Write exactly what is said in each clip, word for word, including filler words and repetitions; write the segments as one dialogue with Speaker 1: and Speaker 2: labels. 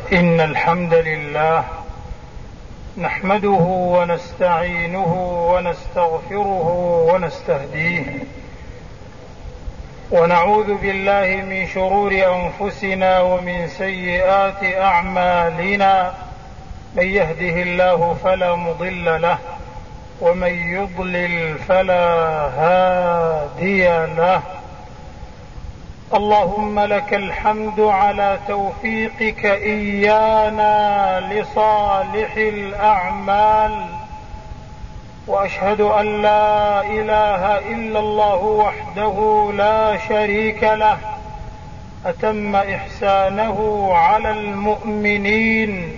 Speaker 1: إن الحمد لله نحمده ونستعينه ونستغفره ونستهديه ونعوذ بالله من شرور أنفسنا ومن سيئات أعمالنا. من يهده الله فلا مضل له ومن يضلل فلا هادي له. اللهم لك الحمد على توفيقك إيانا لصالح الأعمال، وأشهد أن لا إله إلا الله وحده لا شريك له أتم إحسانه على المؤمنين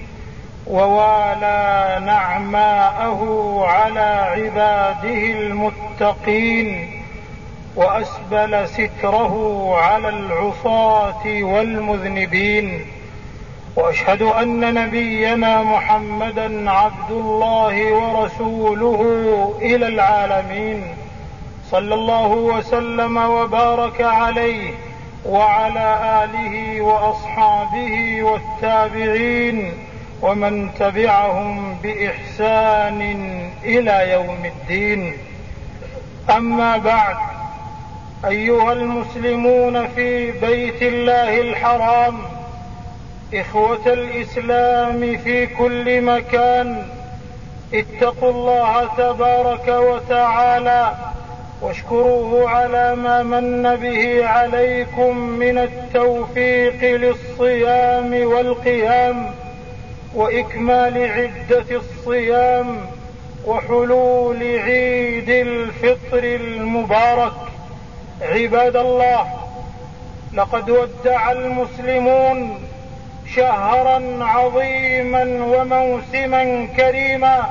Speaker 1: ووالى نعماءه على عباده المتقين، وأسبل ستره على العصاة والمذنبين. وأشهد أن نبينا محمدا عبد الله ورسوله إلى العالمين، صلى الله وسلم وبارك عليه وعلى آله وأصحابه والتابعين ومن تبعهم بإحسان إلى يوم الدين. أما بعد، أيها المسلمون في بيت الله الحرام، إخوة الإسلام في كل مكان، اتقوا الله تبارك وتعالى واشكروه على ما من به عليكم من التوفيق للصيام والقيام وإكمال عدة الصيام وحلول عيد الفطر المبارك. عباد الله، لقد ودع المسلمون شهرا عظيما وموسما كريما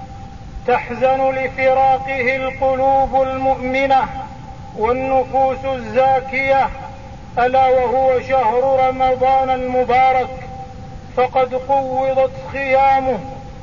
Speaker 1: تحزن لفراقه القلوب المؤمنة والنفوس الزاكية، ألا وهو شهر رمضان المبارك. فقد قوضت خيامه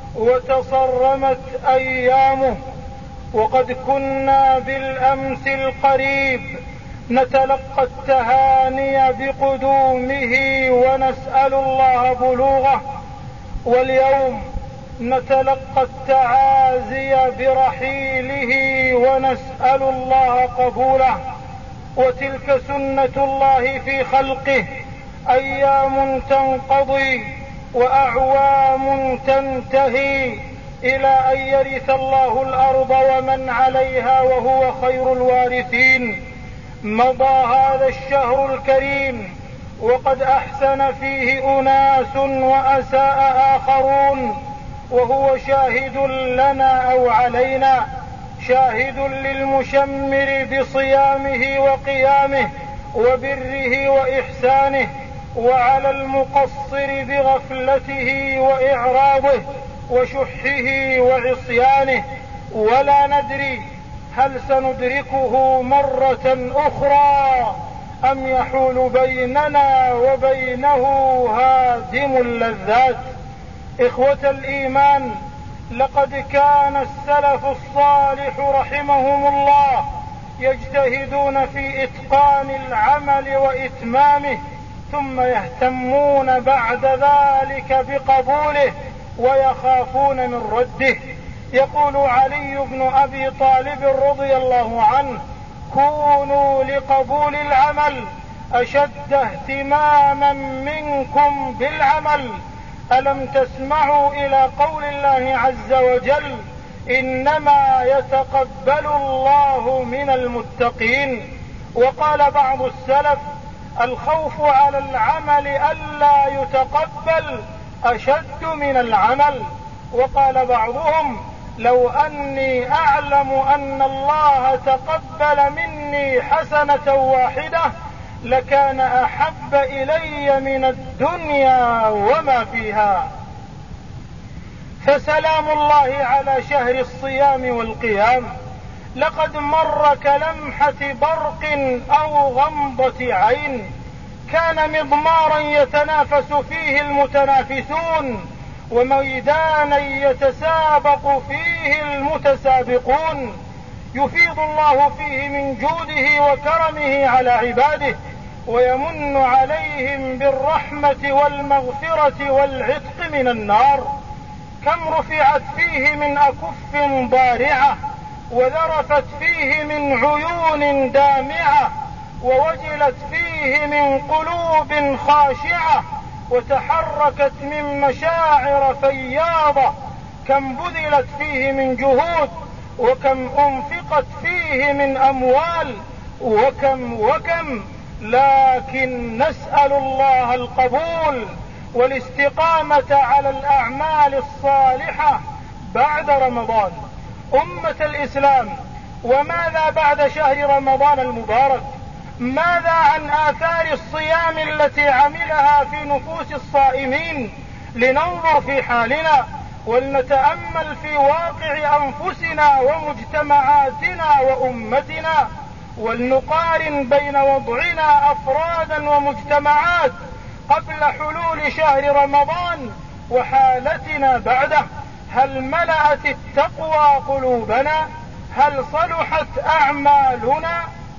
Speaker 1: وتصرمت أيامه، وقد كنا بالأمس القريب نتلقى التهاني بقدومه ونسأل الله بلوغه، واليوم نتلقى التعازي برحيله ونسأل الله قبوله. وتلك سنة الله في خلقه، أيام تنقضي وأعوام تنتهي إلى أن يرث الله الأرض ومن عليها وهو خير الوارثين. مضى هذا الشهر الكريم وقد أحسن فيه أناس وأساء آخرون، وهو شاهد لنا أو علينا، شاهد للمشمر بصيامه وقيامه وبره وإحسانه، وعلى المقصر بغفلته وإعراضه وشحه وعصيانه. ولا ندري هل سندركه مرة أخرى أم يحول بيننا وبينه هادم اللذات. إخوة الإيمان، لقد كان السلف الصالح رحمهم الله يجتهدون في إتقان العمل وإتمامه، ثم يهتمون بعد ذلك بقبوله ويخافون من رده. يقول علي بن أبي طالب رضي الله عنه: كونوا لقبول العمل أشد اهتماما منكم بالعمل. ألم تسمعوا إلى قول الله عز وجل: إنما يتقبل الله من المتقين. وقال بعض السلف: الخوف على العمل ألا يتقبل أشد من العمل. وقال بعضهم: لو أني أعلم أن الله تقبل مني حسنة واحدة لكان أحب إلي من الدنيا وما فيها. فسلام الله على شهر الصيام والقيام، لقد مر كلمحة برق أو غمضة عين، كان مضمارا يتنافس فيه المتنافسون، وميدانا يتسابق فيه المتسابقون. يفيض الله فيه من جوده وكرمه على عباده، ويمن عليهم بالرحمة والمغفرة والعتق من النار. كم رفعت فيه من أكف ضارعة، وذرفت فيه من عيون دامعة، ووجلت فيه من قلوب خاشعة، وتحركت من مشاعر فياضة. كم بذلت فيه من جهود، وكم أنفقت فيه من أموال، وكم وكم لكن نسأل الله القبول والاستقامة على الأعمال الصالحة بعد رمضان. أمة الإسلام، وماذا بعد شهر رمضان المبارك؟ ماذا عن آثار الصيام التي عملها في نفوس الصائمين؟ لننظر في حالنا ولنتأمل في واقع أنفسنا ومجتمعاتنا وأمتنا، ولنقارن بين وضعنا أفرادا ومجتمعات قبل حلول شهر رمضان وحالتنا بعده. هل ملأت التقوى قلوبنا؟ هل صلحت أعمالنا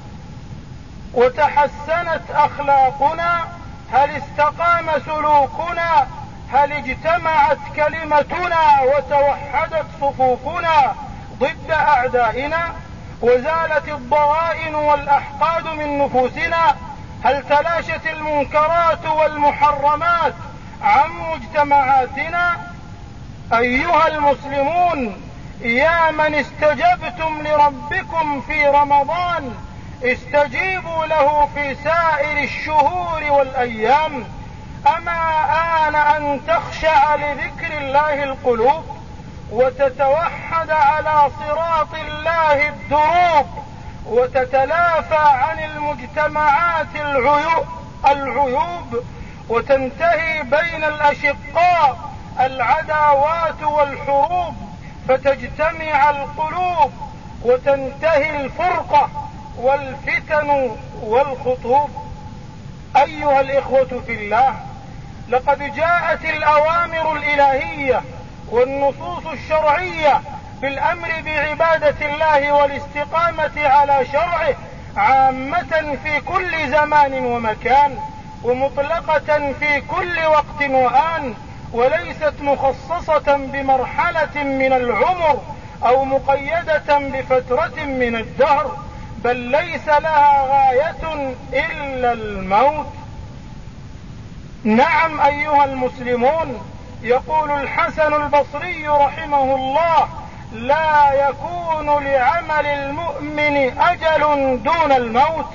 Speaker 1: وتحسنت أخلاقنا؟ هل استقام سلوكنا؟ هل اجتمعت كلمتنا وتوحدت صفوفنا ضد أعدائنا؟ وزالت الضغائن والأحقاد من نفوسنا؟ هل تلاشت المنكرات والمحرمات عن مجتمعاتنا؟ أيها المسلمون، يا من استجبتم لربكم في رمضان، استجيبوا له في سائر الشهور والأيام. أما آن أن تخشع لذكر الله القلوب، وتتوحد على صراط الله الدروب، وتتلافى عن المجتمعات العيوب, العيوب وتنتهي بين الأشقاء العداوات والحروب، فتجتمع القلوب وتنتهي الفرقة والفتن والخطوب. أيها الإخوة في الله، لقد جاءت الأوامر الإلهية والنصوص الشرعية بالأمر بعبادة الله والاستقامة على شرعه عامة في كل زمان ومكان، ومطلقة في كل وقت وآن، وليست مخصصة بمرحلة من العمر أو مقيدة بفترة من الدهر، بل ليس لها غاية إلا الموت. نعم أيها المسلمون، يقول الحسن البصري رحمه الله: لا يكون لعمل المؤمن أجل دون الموت.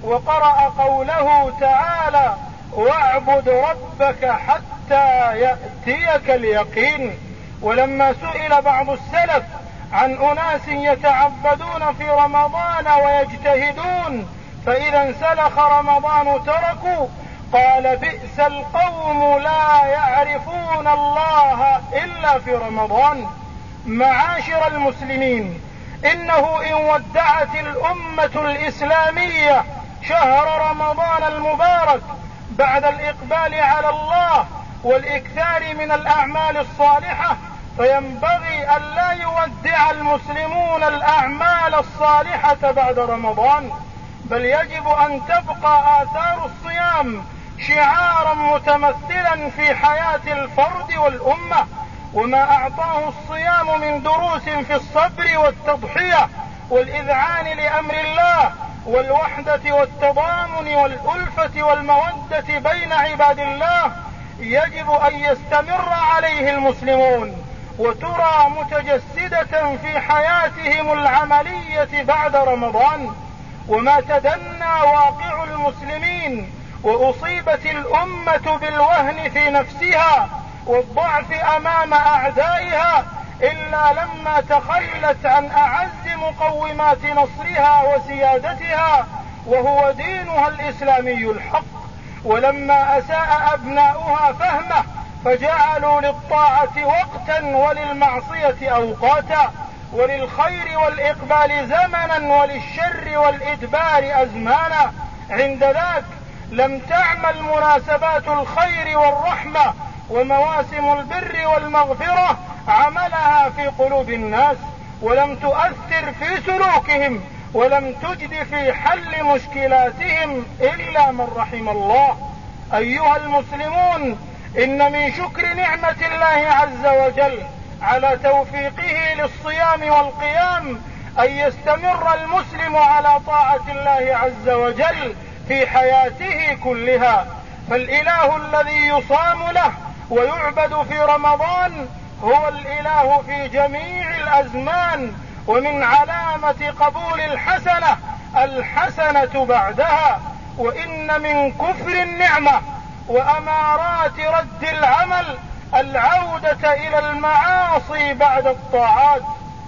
Speaker 1: وقرأ قوله تعالى: واعبد ربك حتى يأتيك اليقين. ولما سئل بعض السلف عن أناس يتعبدون في رمضان ويجتهدون فإذا انسلخ رمضان تركوا، قال: بئس القوم لا يعرفون الله إلا في رمضان. معاشر المسلمين، إنه إن ودعت الأمة الإسلامية شهر رمضان المبارك بعد الإقبال على الله والإكثار من الأعمال الصالحة، فينبغي أن لا يودع المسلمون الأعمال الصالحة بعد رمضان، بل يجب أن تبقى آثار الصيام شعارا متمثلا في حياة الفرد والأمة. وما أعطاه الصيام من دروس في الصبر والتضحية والإذعان لأمر الله والوحدة والتضامن والألفة والمودة بين عباد الله، يجب أن يستمر عليه المسلمون، وترى متجسدة في حياتهم العملية بعد رمضان. وما تدنى واقع المسلمين وأصيبت الأمة بالوهن في نفسها والضعف أمام أعدائها إلا لما تخلت عن أعز مقومات نصرها وسيادتها، وهو دينها الإسلامي الحق. ولما أساء أبناؤها فهمه فجعلوا للطاعة وقتا وللمعصية أوقاتا، وللخير والإقبال زمنا وللشر والإدبار أزمانا. عند ذاك لم تعمل مناسبات الخير والرحمة ومواسم البر والمغفرة عملها في قلوب الناس، ولم تؤثر في سلوكهم ولم تجد في حل مشكلاتهم إلا من رحم الله. أيها المسلمون، إن من شكر نعمة الله عز وجل على توفيقه للصيام والقيام أن يستمر المسلم على طاعة الله عز وجل في حياته كلها، فالإله الذي يصام له ويعبد في رمضان هو الإله في جميع الأزمان. ومن علامة قبول الحسنة الحسنة بعدها، وإن من كفر النعمة وأمارات رد العمل العودة إلى المعاصي بعد الطاعات.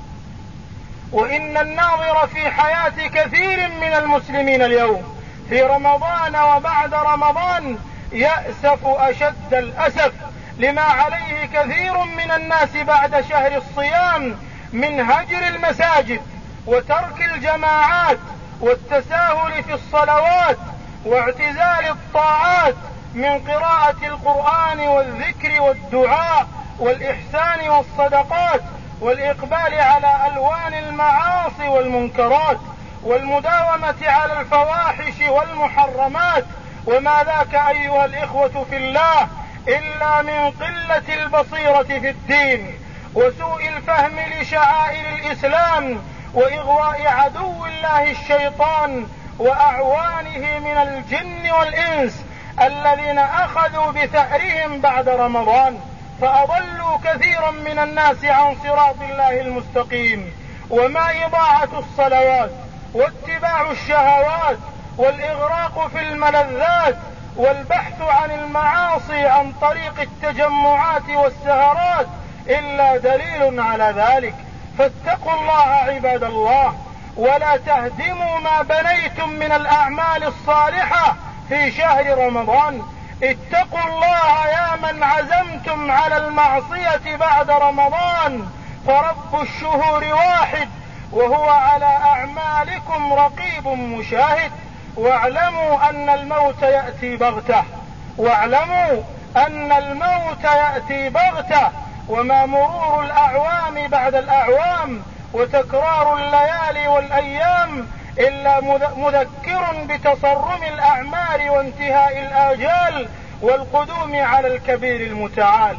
Speaker 1: وإن الناظر في حياة كثير من المسلمين اليوم في رمضان وبعد رمضان يأسف أشد الأسف لما عليه كثير من الناس بعد شهر الصيام من هجر المساجد وترك الجماعات والتساهل في الصلوات واعتزال الطاعات من قراءة القرآن والذكر والدعاء والإحسان والصدقات، والإقبال على ألوان المعاصي والمنكرات، والمداومة على الفواحش والمحرمات. وما ذاك أيها الإخوة في الله إلا من قلة البصيرة في الدين وسوء الفهم لشعائر الإسلام وإغواء عدو الله الشيطان وأعوانه من الجن والإنس الذين أخذوا بثأرهم بعد رمضان فأضلوا كثيرا من الناس عن صراط الله المستقيم. وما إضاعة الصلوات واتباع الشهوات والإغراق في الملذات والبحث عن المعاصي عن طريق التجمعات والسهرات إلا دليل على ذلك. فاتقوا الله عباد الله، ولا تهدموا ما بنيتم من الأعمال الصالحة في شهر رمضان. اتقوا الله يا من عزمتم على المعصية بعد رمضان، فرب الشهور واحد وهو على أعمالكم رقيب مشاهد. واعلموا أن الموت يأتي بغتة واعلموا أن الموت يأتي بغتة وما مرور الأعوام بعد الأعوام وتكرار الليالي والأيام إلا مذكر بتصرم الأعمار وانتهاء الآجال والقدوم على الكبير المتعال.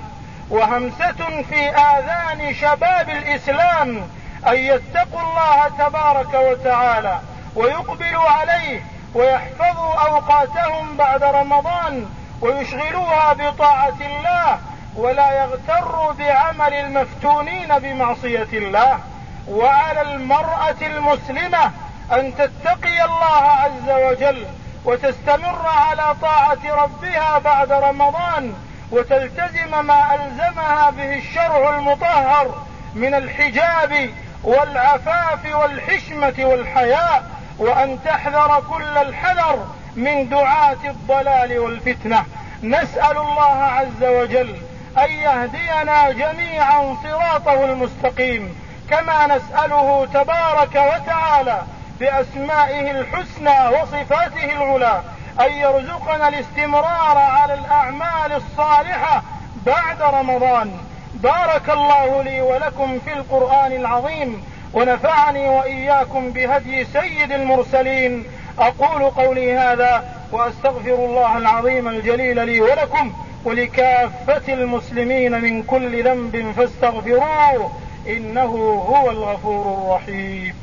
Speaker 1: وهمسة في آذان شباب الإسلام أن يتقوا الله تبارك وتعالى ويقبلوا عليه ويحفظوا أوقاتهم بعد رمضان ويشغلوها بطاعة الله، ولا يغتروا بعمل المفتونين بمعصية الله. وعلى المرأة المسلمة أن تتقي الله عز وجل وتستمر على طاعة ربها بعد رمضان وتلتزم ما ألزمها به الشرع المطهر من الحجاب والعفاف والحشمة والحياء، وأن تحذر كل الحذر من دعاة الضلال والفتنة. نسأل الله عز وجل أن يهدينا جميعا صراطه المستقيم، كما نسأله تبارك وتعالى بأسمائه الحسنى وصفاته العلى أن يرزقنا الاستمرار على الأعمال الصالحة بعد رمضان. بارك الله لي ولكم في القرآن العظيم، ونفعني وإياكم بهدي سيد المرسلين. أقول قولي هذا وأستغفر الله العظيم الجليل لي ولكم ولكافة المسلمين من كل ذنب فاستغفروه إنه هو الغفور الرحيم.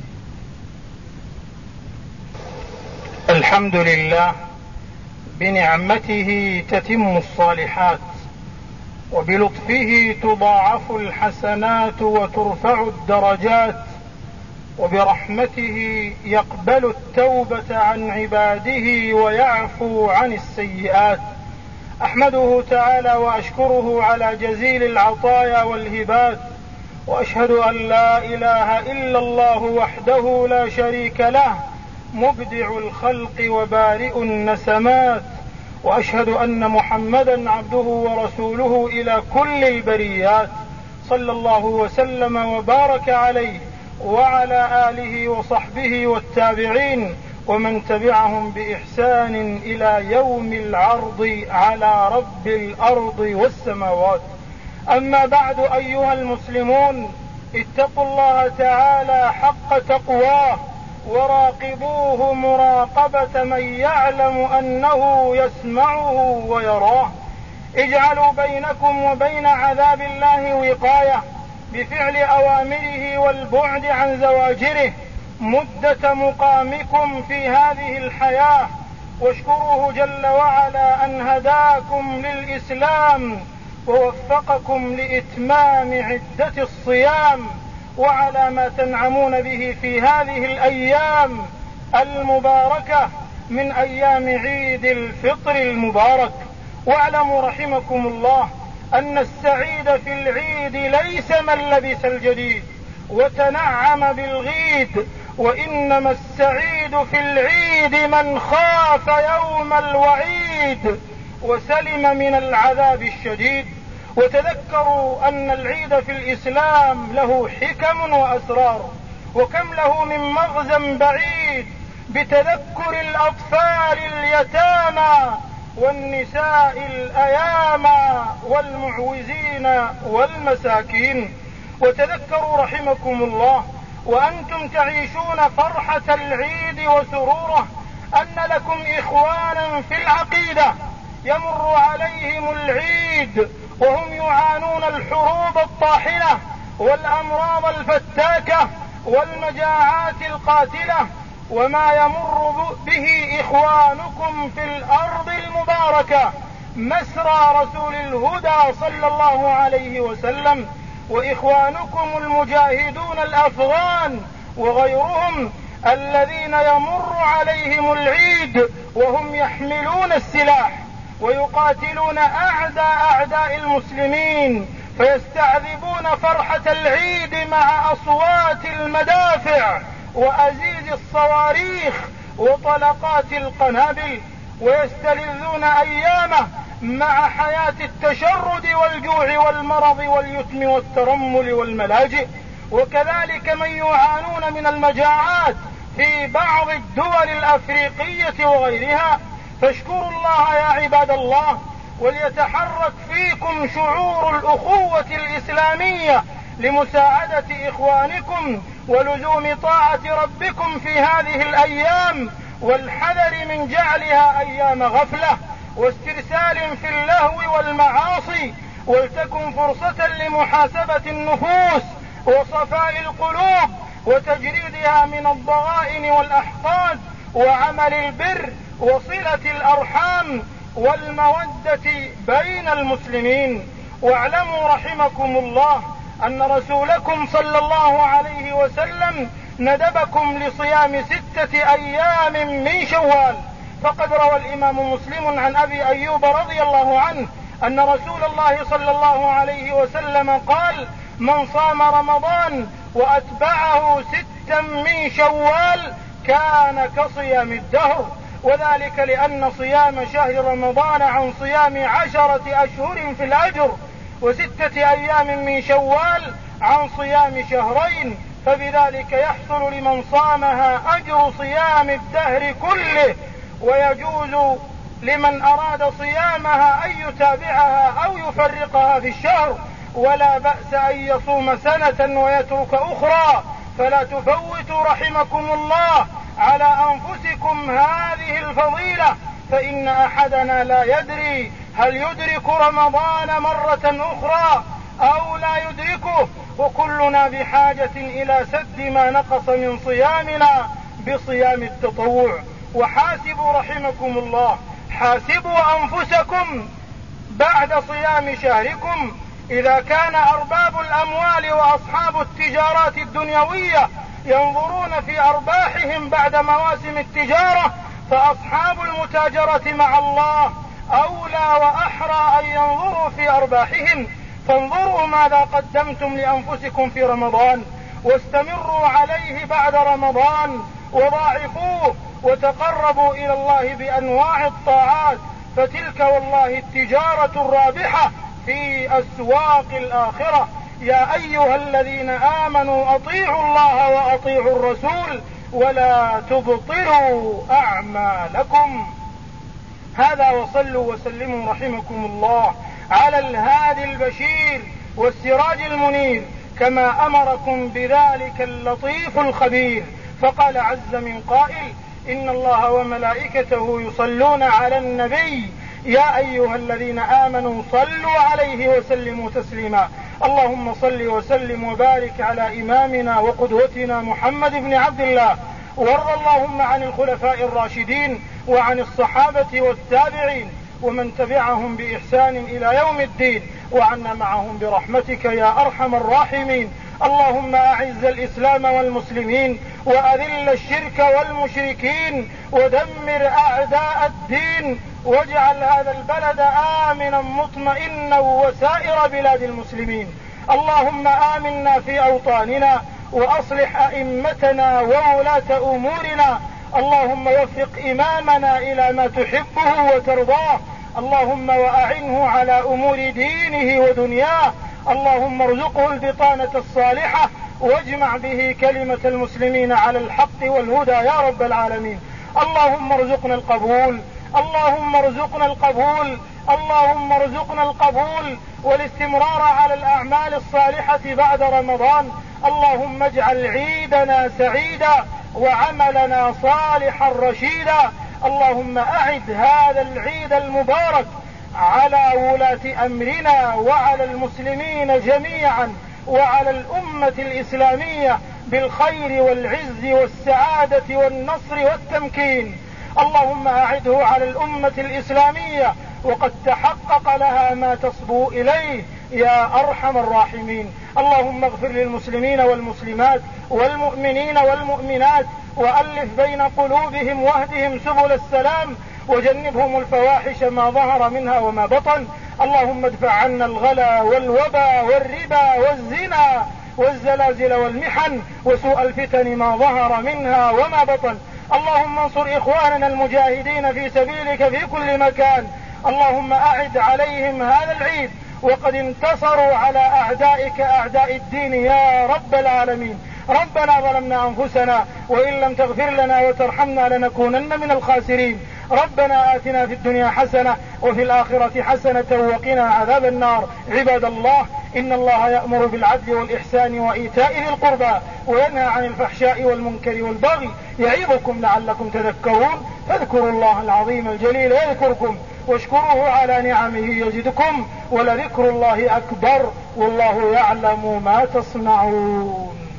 Speaker 1: الحمد لله، بنعمته تتم الصالحات وبلطفه تضاعف الحسنات وترفع الدرجات وبرحمته يقبل التوبة عن عباده ويعفو عن السيئات. أحمده تعالى وأشكره على جزيل العطايا والهبات، وأشهد أن لا إله إلا الله وحده لا شريك له مبدع الخلق وبارئ النسمات، وأشهد أن محمدا عبده ورسوله إلى كل البريات، صلى الله وسلم وبارك عليه وعلى آله وصحبه والتابعين ومن تبعهم بإحسان إلى يوم العرض على رب الأرض والسماوات. أما بعد أيها المسلمون، اتقوا الله تعالى حق تقواه وراقبوه مراقبة من يعلم أنه يسمعه ويراه. اجعلوا بينكم وبين عذاب الله وقاية بفعل أوامره والبعد عن زواجره مدة مقامكم في هذه الحياة، واشكروه جل وعلا أن هداكم للإسلام ووفقكم لإتمام عدة الصيام، وعلى ما تنعمون به في هذه الأيام المباركة من أيام عيد الفطر المبارك. واعلموا رحمكم الله أن السعيد في العيد ليس من لبس الجديد وتنعم بالغيد، وإنما السعيد في العيد من خاف يوم الوعيد وسلم من العذاب الشديد. وتذكروا أن العيد في الإسلام له حكم وأسرار، وكم له من مغزى بعيد بتذكر الأطفال اليتامى والنساء الأيامى والمعوزين والمساكين. وتذكروا رحمكم الله وأنتم تعيشون فرحة العيد وسروره أن لكم إخوانا في العقيدة يمر عليهم العيد وهم يعانون الحروب الطاحنة والأمراض الفتاكة والمجاعات القاتلة، وما يمر به إخوانكم في الأرض المباركة مسرى رسول الهدى صلى الله عليه وسلم، وإخوانكم المجاهدون الأفغان وغيرهم الذين يمر عليهم العيد وهم يحملون السلاح ويقاتلون أعداء أعداء المسلمين، فيستعذبون فرحة العيد مع أصوات المدافع وأزيز الصواريخ وطلقات القنابل، ويستلذون أيامه مع حياة التشرد والجوع والمرض واليتم والترمل والملاجئ. وكذلك من يعانون من المجاعات في بعض الدول الأفريقية وغيرها. فاشكروا الله يا عباد الله، وليتحرك فيكم شعور الأخوة الإسلامية لمساعدة إخوانكم ولزوم طاعة ربكم في هذه الأيام، والحذر من جعلها أيام غفلة واسترسال في اللهو والمعاصي، ولتكن فرصة لمحاسبة النفوس وصفاء القلوب وتجريدها من الضغائن والأحقاد وعمل البر وصلة الأرحام والمودة بين المسلمين. واعلموا رحمكم الله أن رسولكم صلى الله عليه وسلم ندبكم لصيام ستة أيام من شوال، فقد روى الإمام مسلم عن أبي أيوب رضي الله عنه أن رسول الله صلى الله عليه وسلم قال: من صام رمضان وأتبعه ستا من شوال كان كصيام الدهر، وذلك لأن صيام شهر رمضان عن صيام عشرة أشهر في الأجر، وستة أيام من شوال عن صيام شهرين، فبذلك يحصل لمن صامها أجر صيام الدهر كله، ويجوز لمن أراد صيامها أن يتابعها أو يفرقها في الشهر، ولا بأس أن يصوم سنة ويترك أخرى. فلا تفوتوا رحمكم الله على أنفسكم هذه الفضيلة، فإن أحدنا لا يدري هل يدرك رمضان مرة أخرى أو لا يدركه، وكلنا بحاجة إلى سد ما نقص من صيامنا بصيام التطوع. وحاسبوا رحمكم الله، حاسبوا أنفسكم بعد صيام شهركم. إذا كان أرباب الأموال وأصحاب التجارات الدنيوية ينظرون في أرباحهم بعد مواسم التجارة، فأصحاب المتاجرة مع الله أولى وأحرى أن ينظروا في أرباحهم. فانظروا ماذا قدمتم لأنفسكم في رمضان، واستمروا عليه بعد رمضان، وضاعفوه وتقربوا إلى الله بأنواع الطاعات، فتلك والله التجارة الرابحة في أسواق الآخرة. يا أيها الذين آمنوا أطيعوا الله وأطيعوا الرسول ولا تبطلوا أعمالكم. هذا، وصلوا وسلموا رحمكم الله على الهادي البشير والسراج المنير كما أمركم بذلك اللطيف الخبير. فقال عز من قائل: إن الله وملائكته يصلون على النبي يا أيها الذين آمنوا صلوا عليه وسلموا تسليما. اللهم صل وسلم وبارك على إمامنا وقدوتنا محمد بن عبد الله، وارض اللهم عن الخلفاء الراشدين وعن الصحابة والتابعين ومن تبعهم بإحسان إلى يوم الدين، وعنا معهم برحمتك يا أرحم الراحمين. اللهم أعز الإسلام والمسلمين وأذل الشرك والمشركين ودمر أعداء الدين، واجعل هذا البلد آمنا مطمئنا وسائر بلاد المسلمين. اللهم آمنا في أوطاننا وأصلح أئمتنا وولاة أمورنا. اللهم وفق إمامنا إلى ما تحبه وترضاه. اللهم وأعنه على أمور دينه ودنياه. اللهم ارزقه البطانة الصالحة واجمع به كلمة المسلمين على الحق والهدى يا رب العالمين. اللهم ارزقنا القبول، اللهم ارزقنا القبول، اللهم ارزقنا القبول والاستمرار على الأعمال الصالحة بعد رمضان. اللهم اجعل عيدنا سعيدا وعملنا صالحا رشيدا. اللهم أعد هذا العيد المبارك على ولاة أمرنا وعلى المسلمين جميعا وعلى الأمة الإسلامية بالخير والعز والسعادة والنصر والتمكين. اللهم أعده على الأمة الإسلامية وقد تحقق لها ما تصبو إليه يا أرحم الراحمين. اللهم اغفر للمسلمين والمسلمات والمؤمنين والمؤمنات وألف بين قلوبهم واهدهم سبل السلام وجنبهم الفواحش ما ظهر منها وما بطن. اللهم ادفع عنا الغلا والوبا والربا والزنا والزلازل والمحن وسوء الفتن ما ظهر منها وما بطن. اللهم انصر إخواننا المجاهدين في سبيلك في كل مكان. اللهم أعد عليهم هذا العيد وقد انتصروا على أعدائك أعداء الدين يا رب العالمين. ربنا ظلمنا أنفسنا وإن لم تغفر لنا وترحمنا لنكونن من الخاسرين. ربنا آتنا في الدنيا حسنة وفي الآخرة حسنة وقنا عذاب النار. عباد الله، إن الله يأمر بالعدل والإحسان وإيتاء ذي القربى وينهى عن الفحشاء والمنكر والبغي يعظكم لعلكم تذكرون. فاذكروا الله العظيم الجليل يذكركم واشكروه على نعمه يزدكم ولذكر الله أكبر والله يعلم ما تصنعون.